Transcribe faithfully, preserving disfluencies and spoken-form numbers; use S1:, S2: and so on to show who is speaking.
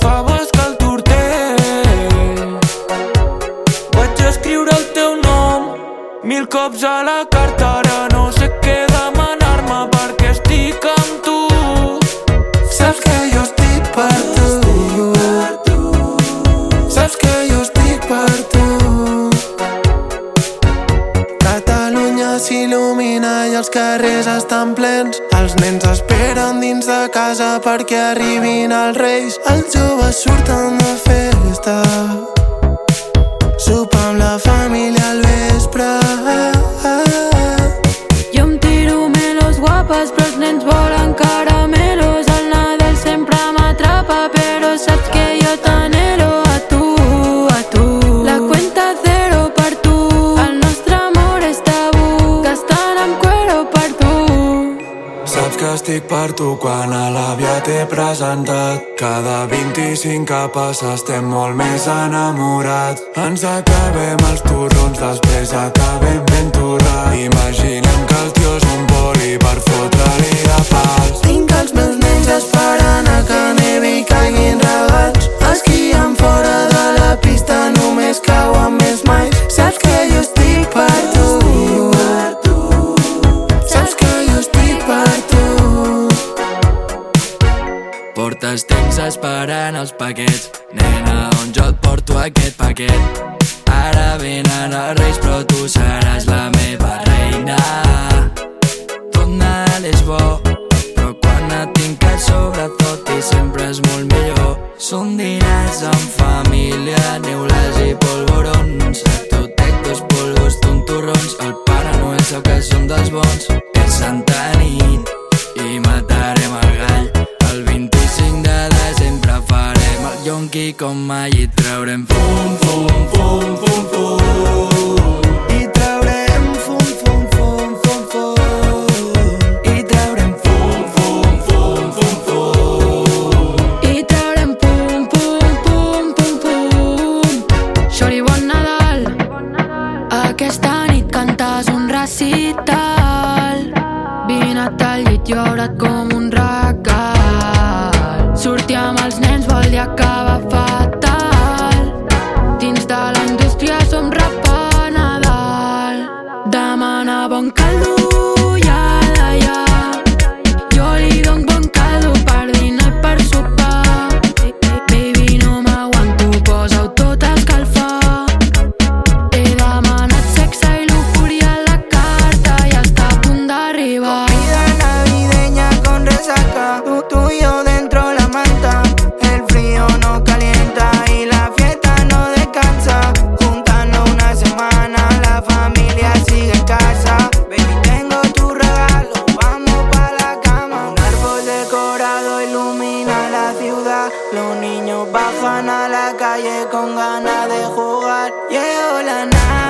S1: faves que el tortell. Vaig escriure el teu nom mil cops a la carta, ara no sé què demanar-me perquè estic amb tu.
S2: Saps que jo estic per tu, saps que jo estic per tu. Catalunya s'il·lumina i els carrers estan plens. Els nens esperen dins de casa perquè arribin els reis. Els joves surten de festa, sopar amb la família al vespre.
S3: Jo em tiro melos guapes però els nens volen caramelos. El Nadal sempre m'atrapa però saps que jo t'anhelo a tu, a tu. La cuenta cero per tu, el nostre amor és tabú, gastant amb cuero per tu.
S2: Saps que estic per tu quan a l'àvia t'he presentat. Cada vint-i-cinc que passa estem molt més enamorats. Ens acabem els torrons, després acabem ben torrats. Imaginem que el tio és un poli per fotre-li de pals. Tinc els meus nens esperant a que nevi i caiguin regats. Esquiant fora de la pista només cauen més mai. Saps que jo estic per tu, saps que jo estic per tu.
S1: Portes temps esperant els paquets, nena, on jo et porto aquest paquet. Ara venen els reis però tu seràs la meva reina. Tot Nadal és bo, però quan et tinc a sobre tot i sempre és molt millor. Són dinars en família, neules i polvorons. A tu tec dos polvos, tontorrons. El Pare Noel sap que som dels bons. És Santa nit i matarem el gall. El vint-i-cinc de desembre farem el yonqui com mai i traurem fum, fum, fum, fum, fum.
S2: I traurem fum, fum, fum, fum, fum.
S1: I traurem fum, fum, fum, fum, fum.
S3: I traurem pum, pum, pum, pum, pum. Xori, bon Nadal. Aquesta nit cantes un recital. Vine al llit, jo orat com un regal. Sortir amb els nens vol dir acabar fatal. Dins de la indústria som rap a Nadal. Demana bon caldo, ja, ja, ja. Jo li dono bon caldo per dinar i per sopar. Baby, no m'aguanto, posa-ho tot a escalfar. He demanat sexe i lujuria a la carta i està a punt d'arribar.
S4: Comida navideña con resaca, tú, tú y yo dentro la manta. El frío no calienta y la fiesta no descansa. Juntando una semana, la familia sigue en casa. Baby, tengo tu regalo, vamos pa' la cama. Un árbol decorado ilumina la ciudad. Los niños bajan a la calle con ganas de jugar. Llegó la Navidad.